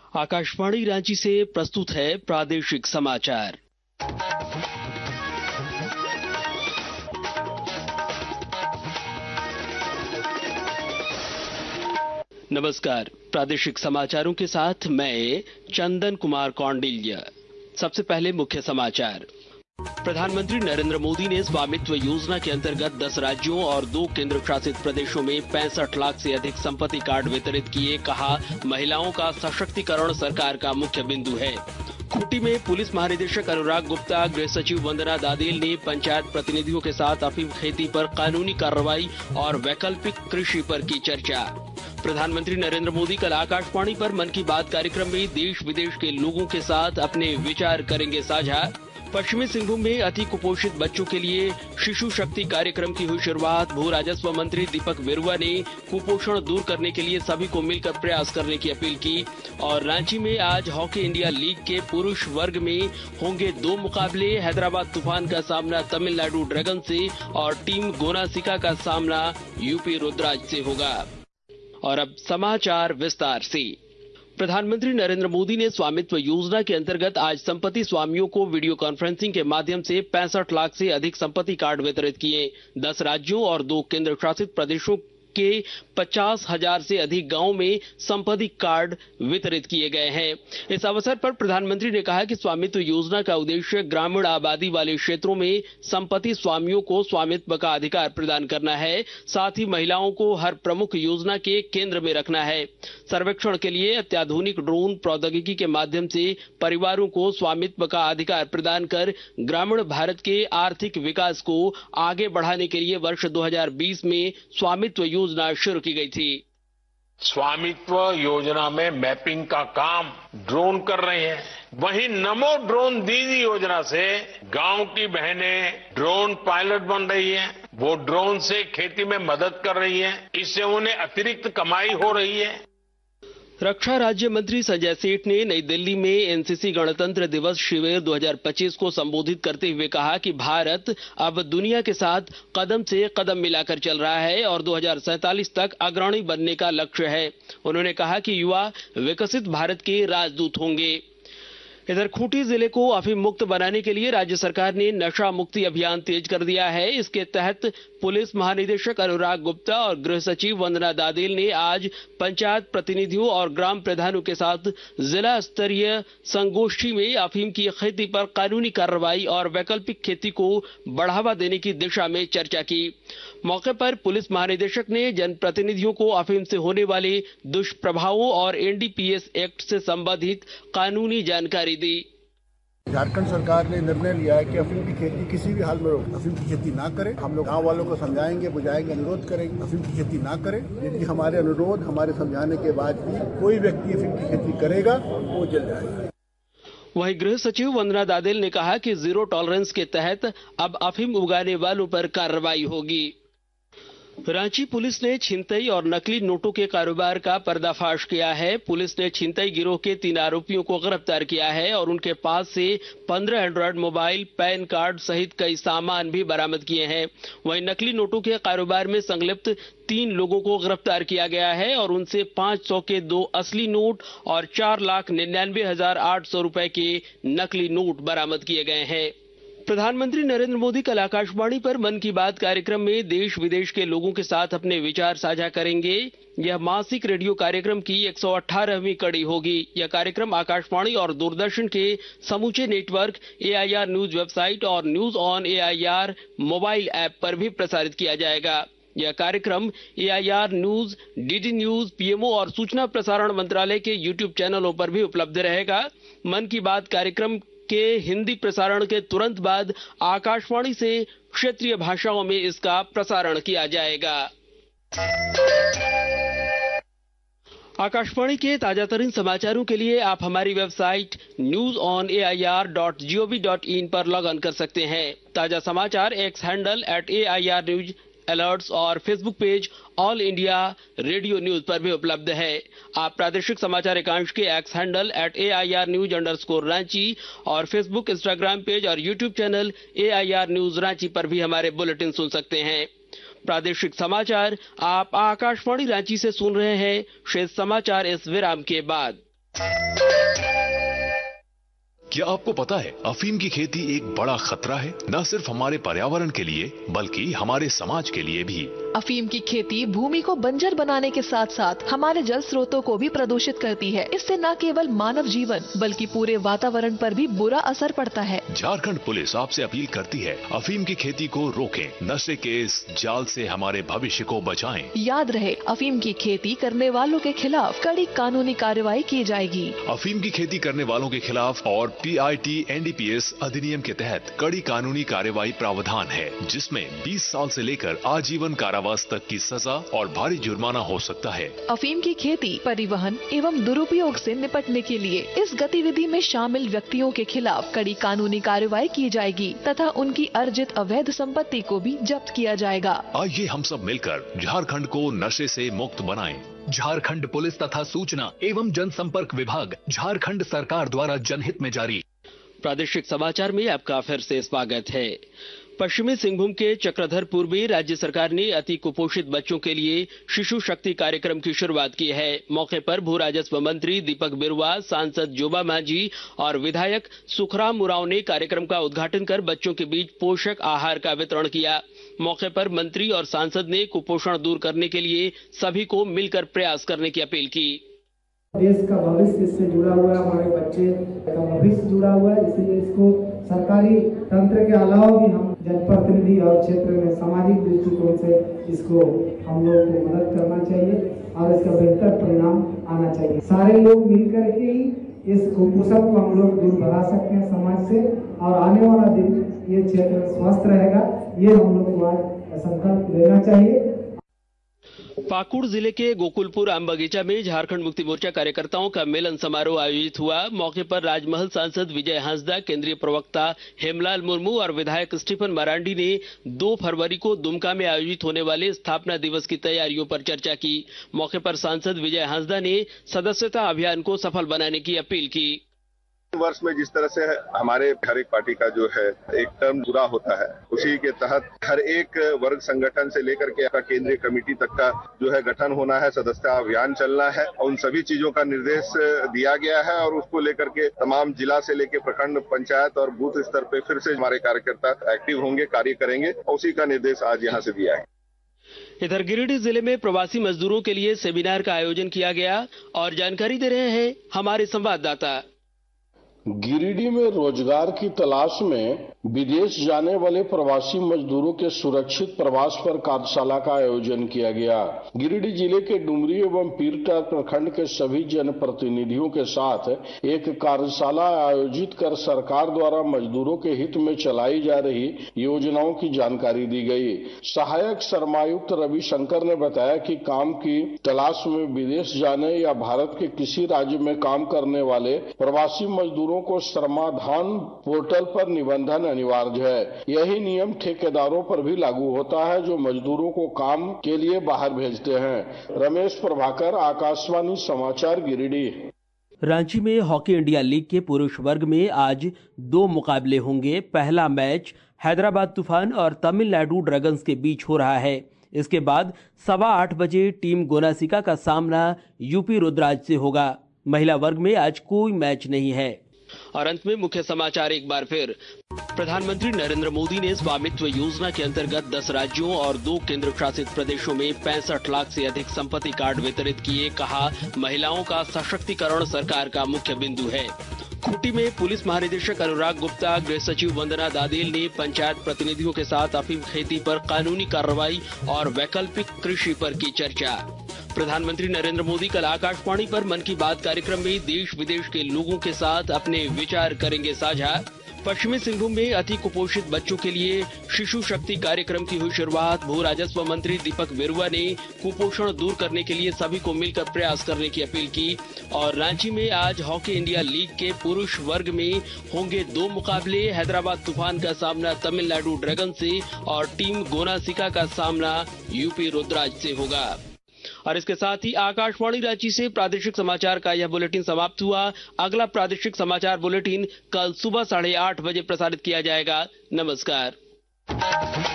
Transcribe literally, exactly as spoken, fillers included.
आकाशवाणी रांची से प्रस्तुत है प्रादेशिक समाचार। नमस्कार, प्रादेशिक समाचारों के साथ मैं चंदन कुमार कौंडिल्य। सबसे पहले मुख्य समाचार। प्रधानमंत्री नरेंद्र मोदी ने स्वामित्व योजना के अंतर्गत दस राज्यों और दो केंद्र शासित प्रदेशों में पैंसठ लाख से अधिक संपत्ति कार्ड वितरित किए। कहा, महिलाओं का सशक्तिकरण सरकार का मुख्य बिंदु है। खूंटी में पुलिस महानिदेशक अनुराग गुप्ता, गृह सचिव वंदना दादेल ने पंचायत प्रतिनिधियों के साथ अफीम खेती पर कानूनी कार्रवाई और वैकल्पिक कृषि पर की चर्चा। प्रधानमंत्री नरेंद्र मोदी कल आकाशवाणी पर मन की बात कार्यक्रम में देश विदेश के लोगों के साथ अपने विचार करेंगे साझा। पश्चिमी सिंहभूम में अति कुपोषित बच्चों के लिए शिशु शक्ति कार्यक्रम की हुई शुरुआत। भू राजस्व मंत्री दीपक बिरुवा ने कुपोषण दूर करने के लिए सभी को मिलकर प्रयास करने की अपील की। और रांची में आज हॉकी इंडिया लीग के पुरुष वर्ग में होंगे दो मुकाबले। हैदराबाद तूफान का सामना तमिलनाडु ड्रैगन से और टीम गोनासिका का सामना यूपी रुद्राज से होगा। और अब समाचार विस्तार से। प्रधानमंत्री नरेंद्र मोदी ने स्वामित्व योजना के अंतर्गत आज संपत्ति स्वामियों को वीडियो कॉन्फ्रेंसिंग के माध्यम से पैंसठ लाख से अधिक संपत्ति कार्ड वितरित किए। दस राज्यों और दो केंद्र शासित प्रदेशों के पचास हजार से अधिक गांवों में संपत्ति कार्ड वितरित किए गए हैं। इस अवसर पर प्रधानमंत्री ने कहा कि स्वामित्व योजना का उद्देश्य ग्रामीण आबादी वाले क्षेत्रों में संपत्ति स्वामियों को स्वामित्व का अधिकार प्रदान करना है। साथ ही महिलाओं को हर प्रमुख योजना के केंद्र में रखना है। सर्वेक्षण के लिए अत्याधुनिक ड्रोन प्रौद्योगिकी के माध्यम से परिवारों को स्वामित्व का अधिकार प्रदान कर ग्रामीण भारत के आर्थिक विकास को आगे बढ़ाने के लिए वर्ष दो हजार बीस में स्वामित्व योजना शुरू की गई थी। स्वामित्व योजना में मैपिंग का काम ड्रोन कर रहे हैं। वहीं नमो ड्रोन दीदी योजना से गांव की बहनें ड्रोन पायलट बन रही हैं। वो ड्रोन से खेती में मदद कर रही हैं। इससे उन्हें अतिरिक्त कमाई हो रही है। रक्षा राज्य मंत्री संजय सेठ ने नई दिल्ली में एनसीसी गणतंत्र दिवस शिविर दो हजार पच्चीस को संबोधित करते हुए कहा कि भारत अब दुनिया के साथ कदम से कदम मिलाकर चल रहा है और दो हजार सैंतालीस तक अग्रणी बनने का लक्ष्य है। उन्होंने कहा कि युवा विकसित भारत के राजदूत होंगे। इधर खूंटी जिले को अफीम मुक्त बनाने के लिए राज्य सरकार ने नशा मुक्ति अभियान तेज कर दिया है। इसके तहत पुलिस महानिदेशक अनुराग गुप्ता और गृह सचिव वंदना दादेल ने आज पंचायत प्रतिनिधियों और ग्राम प्रधानों के साथ जिला स्तरीय संगोष्ठी में अफीम की खेती पर कानूनी कार्रवाई और वैकल्पिक खेती को बढ़ावा देने की दिशा में चर्चा की। मौके पर पुलिस महानिदेशक ने जनप्रतिनिधियों को अफीम से होने वाले दुष्प्रभावों और एनडीपीएस एक्ट से संबंधित कानूनी जानकारी दी। झारखंड सरकार ने निर्णय लिया है कि अफीम की खेती किसी भी हाल में अफीम की खेती ना करें। हम लोग गांव वालों को समझाएंगे, बुझाएंगे, अनुरोध करेंगे अफीम की खेती ना करें। यदि हमारे अनुरोध हमारे समझाने के बाद भी कोई व्यक्ति अफीम की खेती करेगा वो जल जाएगा। वहीं गृह सचिव वंदना दादेल ने कहा कि जीरो टॉलरेंस के तहत अब अफीम उगाने वालों पर कार्रवाई होगी। रांची पुलिस ने छिनतई और नकली नोटों के कारोबार का पर्दाफाश किया है। पुलिस ने छिनतई गिरोह के तीन आरोपियों को गिरफ्तार किया है और उनके पास से पंद्रह एंड्रॉयड मोबाइल, पैन कार्ड सहित कई सामान भी बरामद किए हैं। वहीं नकली नोटों के कारोबार में संलिप्त तीन लोगों को गिरफ्तार किया गया है और उनसे पांच सौ के दो असली नोट और चार लाख निन्यानवे हजार आठ सौ रुपए के नकली नोट बरामद किए गए हैं। प्रधानमंत्री नरेंद्र मोदी कल आकाशवाणी पर मन की बात कार्यक्रम में देश विदेश के लोगों के साथ अपने विचार साझा करेंगे। यह मासिक रेडियो कार्यक्रम की एक सौ अठारहवीं कड़ी होगी। यह कार्यक्रम आकाशवाणी और दूरदर्शन के समूचे नेटवर्क, एआईआर न्यूज वेबसाइट और news on AIR mobile app पर भी प्रसारित किया जाएगा। यह कार्यक्रम AIR news, DD news, PMO और सूचना प्रसारण मंत्रालय के यूट्यूब चैनलों पर भी उपलब्ध रहेगा। मन की बात कार्यक्रम के हिंदी प्रसारण के तुरंत बाद आकाशवाणी से क्षेत्रीय भाषाओं में इसका प्रसारण किया जाएगा। आकाशवाणी के ताजातरीन समाचारों के लिए आप हमारी website news on AIR dot GOV dot in पर लॉग इन कर सकते हैं। ताजा समाचार X handle at AIR news alerts और Facebook page All India Radio news पर भी उपलब्ध है। आप प्रादेशिक समाचार एकांश के X handle at AIR news underscore Ranchi और फेसबुक, इंस्टाग्राम पेज और YouTube channel AIR news Ranchi पर भी हमारे बुलेटिन सुन सकते हैं। प्रादेशिक समाचार आप आकाशवाणी रांची से सुन रहे हैं। शेष समाचार इस विराम के बाद। क्या आपको पता है अफीम की खेती एक बड़ा खतरा है, न सिर्फ हमारे पर्यावरण के लिए बल्कि हमारे समाज के लिए भी। अफीम की खेती भूमि को बंजर बनाने के साथ साथ हमारे जल स्रोतों को भी प्रदूषित करती है। इससे न केवल मानव जीवन बल्कि पूरे वातावरण पर भी बुरा असर पड़ता है। झारखंड पुलिस आपसे अपील करती है, अफीम की खेती को रोकें, नशे के इस जाल से हमारे भविष्य को बचाएं। याद रहे, अफीम की खेती करने वालों के खिलाफ कड़ी कानूनी कार्रवाई की जाएगी। अफीम की खेती करने वालों के खिलाफ और P I T N D P S अधिनियम के तहत कड़ी कानूनी कार्रवाई प्रावधान है, जिसमें बीस साल से लेकर आजीवन कारावास तक की सजा और भारी जुर्माना हो सकता है। अफीम की खेती, परिवहन एवं दुरुपयोग से निपटने के लिए इस गतिविधि में शामिल व्यक्तियों के खिलाफ कड़ी कानूनी कार्रवाई की जाएगी तथा उनकी अर्जित अवैध संपत्ति को भी जब्त किया जाएगा। आइए हम सब मिलकर झारखंड को नशे से मुक्त बनाएं। झारखंड पुलिस तथा सूचना एवं जनसंपर्क विभाग, झारखंड सरकार द्वारा जनहित में जारी। प्रादेशिक समाचार में आपका फिर से स्वागत है। पश्चिमी सिंहभूम के चक्रधरपुर में राज्य सरकार ने अति कुपोषित बच्चों के लिए शिशु शक्ति कार्यक्रम की शुरुआत की है। मौके पर भू राजस्व मंत्री दीपक बिरुआ, सांसद जोबा मांझी और विधायक सुखराम उरांव ने कार्यक्रम का उद्घाटन कर बच्चों के बीच पोषक आहार का वितरण किया। मौके पर मंत्री और सांसद ने कुपोषण दूर करने के लिए सभी को मिलकर प्रयास करने की अपील की। देश का भविष्य इससे जुड़ा हुआ है, हमारे बच्चे का भविष्य जुड़ा हुआ है, इसलिए इसको सरकारी तंत्र के अलावा भी हम जनप्रतिनिधि और क्षेत्र में सामाजिक दृष्टिकोण से इसको हम लोगों को मदद करना चाहिए और इसका बेहतर परिणाम आना चाहिए। सारे लोग मिलकर के ही इस कुपोषण को हम लोग दूर भगा सकते हैं समाज से, और आने वाला दिन ये क्षेत्र स्वस्थ रहेगा, ये हम लोग को आज संकल्प लेना चाहिए। पाकुड़ जिले के गोकुलपुर आम बगीचा में झारखंड मुक्ति मोर्चा कार्यकर्ताओं का मिलन समारोह आयोजित हुआ। मौके पर राजमहल सांसद विजय हांसदा, केंद्रीय प्रवक्ता हेमलाल मुर्मू और विधायक स्टीफन मरांडी ने दो फरवरी को दुमका में आयोजित होने वाले स्थापना दिवस की तैयारियों पर चर्चा की। मौके पर सांसद विजय हांसदा ने सदस्यता अभियान को सफल बनाने की अपील की। वर्ष में जिस तरह से हमारे हर एक पार्टी का जो है एक टर्म पूरा होता है, उसी के तहत हर एक वर्ग संगठन से लेकर के केंद्रीय कमेटी तक का जो है गठन होना है, सदस्यता अभियान चलना है, उन सभी चीजों का निर्देश दिया गया है और उसको लेकर के तमाम जिला से लेकर प्रखंड, पंचायत और बूथ स्तर पे फिर से हमारे कार्यकर्ता एक्टिव होंगे, कार्य करेंगे और उसी का निर्देश आज यहाँ से दिया है। इधर गिरिडीह जिले में प्रवासी मजदूरों के लिए सेमिनार का आयोजन किया गया और जानकारी दे रहे हैं हमारे संवाददाता। गिरिडीह में रोजगार की तलाश में विदेश जाने वाले प्रवासी मजदूरों के सुरक्षित प्रवास पर कार्यशाला का आयोजन किया गया। गिरिडीह जिले के डुमरी एवं पीरटा प्रखंड के सभी जनप्रतिनिधियों के साथ एक कार्यशाला आयोजित कर सरकार द्वारा मजदूरों के हित में चलाई जा रही योजनाओं की जानकारी दी गई। सहायक श्रमायुक्त रविशंकर ने बताया कि काम की तलाश में विदेश जाने या भारत के किसी राज्य में काम करने वाले प्रवासी मजदूरों को श्रमाधान पोर्टल पर निबंधन अनिवार्य है। यही नियम ठेकेदारों पर भी लागू होता है जो मजदूरों को काम के लिए बाहर भेजते हैं। रमेश प्रभाकर, आकाशवाणी समाचार, गिरिडीह। रांची में हॉकी इंडिया लीग के पुरुष वर्ग में आज दो मुकाबले होंगे। पहला मैच हैदराबाद तूफान और तमिलनाडु ड्रैगन्स के बीच हो रहा है। इसके बाद सवा आठ बजे टीम गोनासिका का सामना यूपी रुद्राज से होगा। महिला वर्ग में आज कोई मैच नहीं है। और अंत में मुख्य समाचार एक बार फिर। प्रधानमंत्री नरेंद्र मोदी ने स्वामित्व योजना के अंतर्गत दस राज्यों और दो केंद्र शासित प्रदेशों में पैंसठ लाख से अधिक संपत्ति कार्ड वितरित किए। कहा, महिलाओं का सशक्तिकरण सरकार का मुख्य बिंदु है। खूंटी में पुलिस महानिदेशक अनुराग गुप्ता, गृह सचिव वंदना दादेल ने पंचायत प्रतिनिधियों के साथ अफीम खेती पर कानूनी कार्रवाई और वैकल्पिक कृषि पर की चर्चा। प्रधानमंत्री नरेंद्र मोदी कल आकाशवाणी पर मन की बात कार्यक्रम में देश विदेश के लोगों के साथ अपने विचार करेंगे साझा। पश्चिमी सिंहभूम में अति कुपोषित बच्चों के लिए शिशु शक्ति कार्यक्रम की हुई शुरुआत। भू राजस्व मंत्री दीपक बिरुआ ने कुपोषण दूर करने के लिए सभी को मिलकर प्रयास करने की अपील की। और रांची में आज हॉकी इंडिया लीग के पुरुष वर्ग में होंगे दो मुकाबले। हैदराबाद तूफान का सामना तमिलनाडु ड्रैगन से और टीम गोनासिका का सामना यूपी रुद्राज से होगा। और इसके साथ ही आकाशवाणी रांची से प्रादेशिक समाचार का यह बुलेटिन समाप्त हुआ। अगला प्रादेशिक समाचार बुलेटिन कल सुबह साढ़े आठ बजे प्रसारित किया जाएगा। नमस्कार।